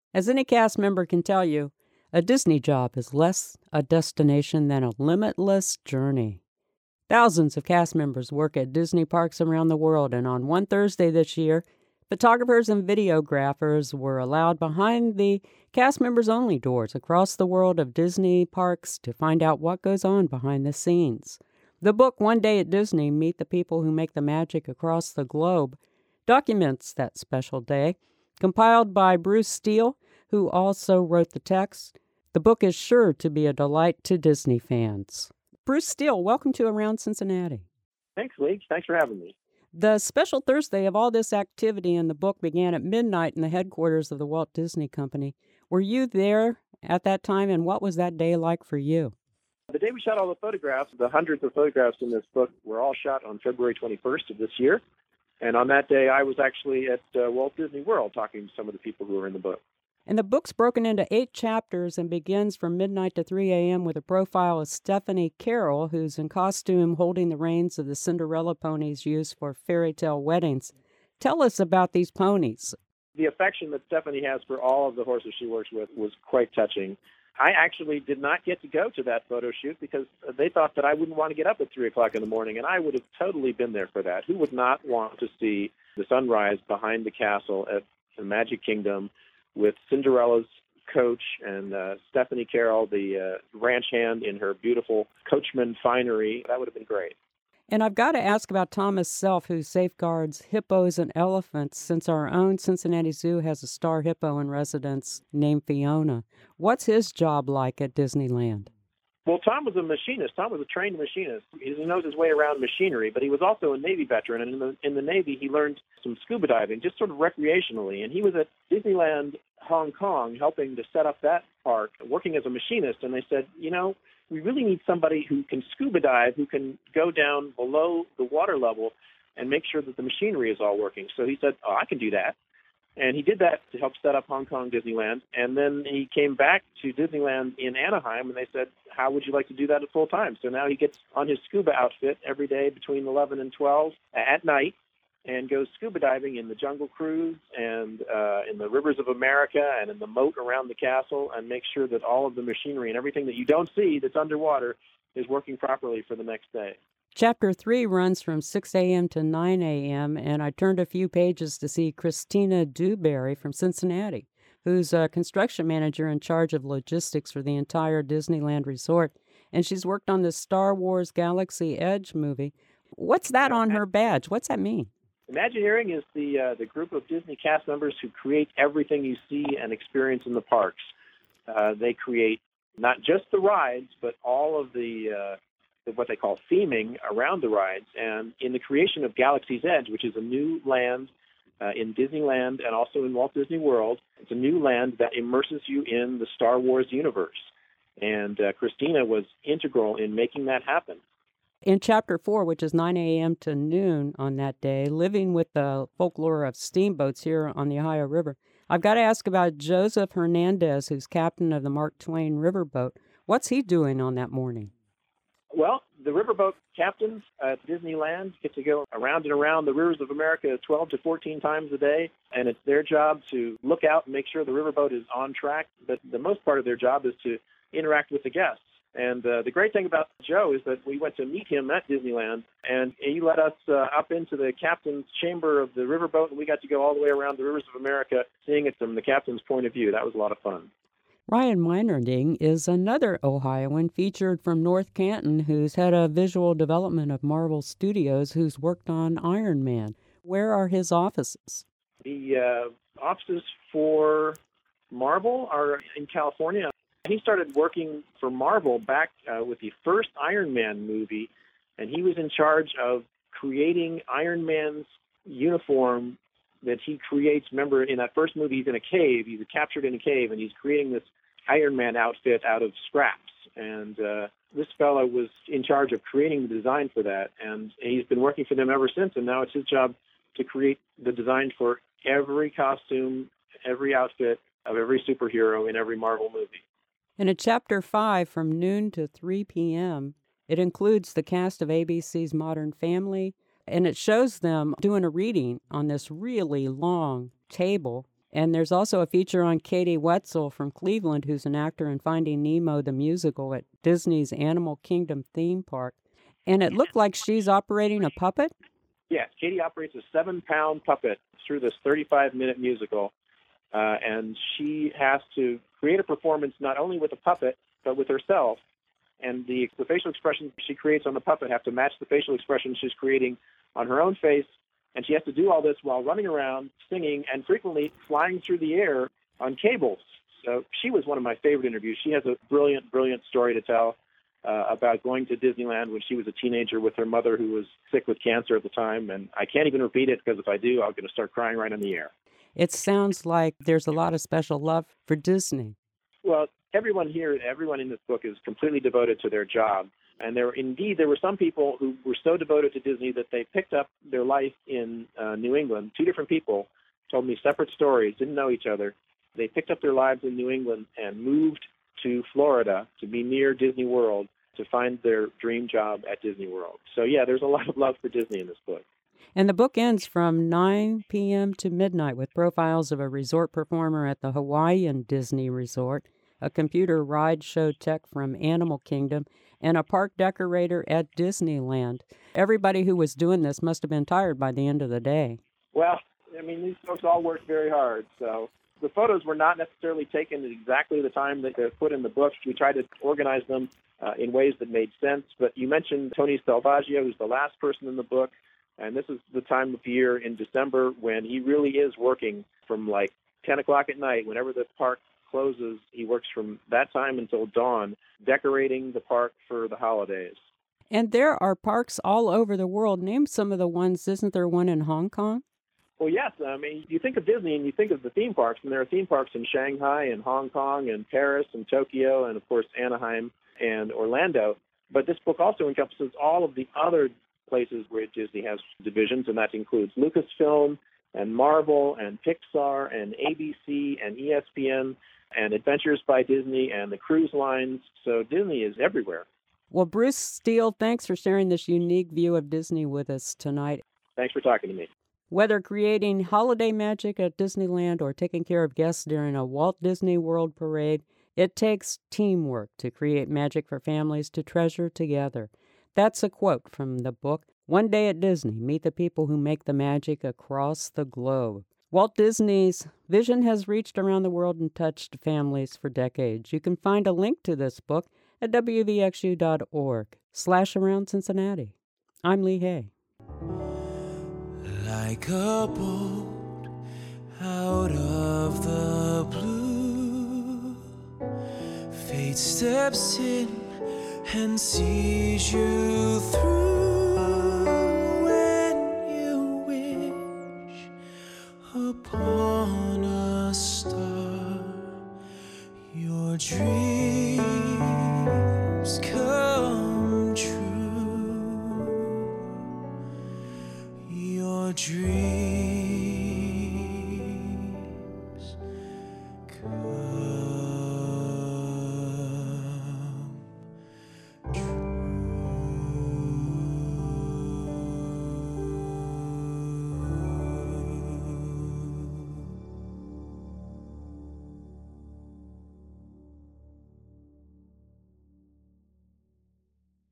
As any cast member can tell you, a Disney job is less a destination than a limitless journey. Thousands of cast members work at Disney parks around the world, and on one Thursday this year, photographers and videographers were allowed behind the cast members only doors across the world of Disney parks to find out what goes on behind the scenes. The book, One Day at Disney, Meet the People Who Make the Magic Across the Globe, documents that special day. Compiled by Bruce Steele, who also wrote the text, the book is sure to be a delight to Disney fans. Bruce Steele, welcome to Around Cincinnati. Thanks, Lee. Thanks for having me. The special Thursday of all this activity in the book began at midnight in the headquarters of the Walt Disney Company. Were you there at that time, and what was that day like for you? The day we shot all the photographs, the hundreds of photographs in this book were all shot on February 21st of this year. And on that day, I was actually at Walt Disney World talking to some of the people who were in the book. And the book's broken into 8 chapters and begins from midnight to 3 a.m. with a profile of Stephanie Carroll, who's in costume holding the reins of the Cinderella ponies used for fairy tale weddings. Tell us about these ponies. The affection that Stephanie has for all of the horses she works with was quite touching. I actually did not get to go to that photo shoot because they thought that I wouldn't want to get up at 3 o'clock in the morning, and I would have totally been there for that. Who would not want to see the sunrise behind the castle at the Magic Kingdom with Cinderella's coach and Stephanie Carroll, the ranch hand, in her beautiful coachman finery? That would have been great. And I've got to ask about Thomas Self, who safeguards hippos and elephants, since our own Cincinnati Zoo has a star hippo in residence named Fiona. What's his job like at Disneyland? Well, Tom was a machinist. Tom was a trained machinist. He knows his way around machinery, but he was also a Navy veteran. And in the Navy, he learned some scuba diving, just sort of recreationally. And he was at Disneyland Hong Kong helping to set up that park, working as a machinist. And they said, we really need somebody who can scuba dive, who can go down below the water level and make sure that the machinery is all working. So he said, I can do that. And he did that to help set up Hong Kong Disneyland. And then he came back to Disneyland in Anaheim, and they said, how would you like to do that at full time? So now he gets on his scuba outfit every day between 11 and 12 at night and goes scuba diving in the Jungle Cruise and in the rivers of America and in the moat around the castle, and make sure that all of the machinery and everything that you don't see that's underwater is working properly for the next day. Chapter 3 runs from 6 a.m. to 9 a.m., and I turned a few pages to see Christina Dewberry from Cincinnati, who's a construction manager in charge of logistics for the entire Disneyland resort, and she's worked on the Star Wars Galaxy Edge movie. What's that on her badge? What's that mean? Imagineering is the group of Disney cast members who create everything you see and experience in the parks. They create not just the rides, but all of the what they call theming around the rides. And in the creation of Galaxy's Edge, which is a new land in Disneyland and also in Walt Disney World, it's a new land that immerses you in the Star Wars universe. And Christina was integral in making that happen. In Chapter 4, which is 9 a.m. to noon on that day, living with the folklore of steamboats here on the Ohio River, I've got to ask about Joseph Hernandez, who's captain of the Mark Twain riverboat. What's he doing on that morning? Well, the riverboat captains at Disneyland get to go around and around the rivers of America 12 to 14 times a day, and it's their job to look out and make sure the riverboat is on track. But the most part of their job is to interact with the guests. And the great thing about Joe is that we went to meet him at Disneyland, and he let us up into the captain's chamber of the riverboat, and we got to go all the way around the rivers of America, seeing it from the captain's point of view. That was a lot of fun. Ryan Meinerding is another Ohioan featured from North Canton who's head of visual development of Marvel Studios, who's worked on Iron Man. Where are his offices? The offices for Marvel are in California. He started working for Marvel back with the first Iron Man movie, and he was in charge of creating Iron Man's uniform that he creates. Remember, in that first movie, he's in a cave. He's captured in a cave, and he's creating this Iron Man outfit out of scraps. And this fellow was in charge of creating the design for that, and he's been working for them ever since, and now it's his job to create the design for every costume, every outfit of every superhero in every Marvel movie. And in Chapter 5, from noon to 3 p.m., it includes the cast of ABC's Modern Family, and it shows them doing a reading on this really long table. And there's also a feature on Katie Wetzel from Cleveland, who's an actor in Finding Nemo, the musical, at Disney's Animal Kingdom theme park. And it looked like she's operating a puppet? Yes, Katie operates a 7-pound puppet through this 35-minute musical, and she has to create a performance not only with the puppet, but with herself. And the facial expressions she creates on the puppet have to match the facial expressions she's creating on her own face. And she has to do all this while running around, singing, and frequently flying through the air on cables. So she was one of my favorite interviews. She has a brilliant, brilliant story to tell about going to Disneyland when she was a teenager with her mother, who was sick with cancer at the time. And I can't even repeat it, because if I do, I'm going to start crying right on the air. It sounds like there's a lot of special love for Disney. Well, everyone in this book is completely devoted to their job. And there were some people who were so devoted to Disney that they picked up their life in New England. 2 different people told me separate stories, didn't know each other. They picked up their lives in New England and moved to Florida to be near Disney World to find their dream job at Disney World. So, yeah, there's a lot of love for Disney in this book. And the book ends from 9 p.m. to midnight with profiles of a resort performer at the Hawaiian Disney Resort, a computer ride show tech from Animal Kingdom, and a park decorator at Disneyland. Everybody who was doing this must have been tired by the end of the day. Well, I mean, these folks all worked very hard. So the photos were not necessarily taken at exactly the time that they're put in the book. We tried to organize them in ways that made sense. But you mentioned Tony Salvaggio, who's the last person in the book. And this is the time of year in December when he really is working from like 10 o'clock at night. Whenever the park closes, he works from that time until dawn, decorating the park for the holidays. And there are parks all over the world. Name some of the ones. Isn't there one in Hong Kong? Well, yes. I mean, you think of Disney and you think of the theme parks, and there are theme parks in Shanghai and Hong Kong and Paris and Tokyo and, of course, Anaheim and Orlando. But this book also encompasses all of the other places where Disney has divisions, and that includes Lucasfilm and Marvel and Pixar and ABC and ESPN and Adventures by Disney and the cruise lines. So Disney is everywhere. Well, Bruce Steele, thanks for sharing this unique view of Disney with us tonight. Thanks for talking to me. Whether creating holiday magic at Disneyland or taking care of guests during a Walt Disney World parade, it takes teamwork to create magic for families to treasure together. That's a quote from the book, One Day at Disney, Meet the People Who Make the Magic Across the Globe. Walt Disney's vision has reached around the world and touched families for decades. You can find a link to this book at wvxu.org/AroundCincinnati. I'm Lee Hay. Like a bolt out of the blue, fate steps in and sees you through. When you wish upon a star, your dreams come true. Your dreams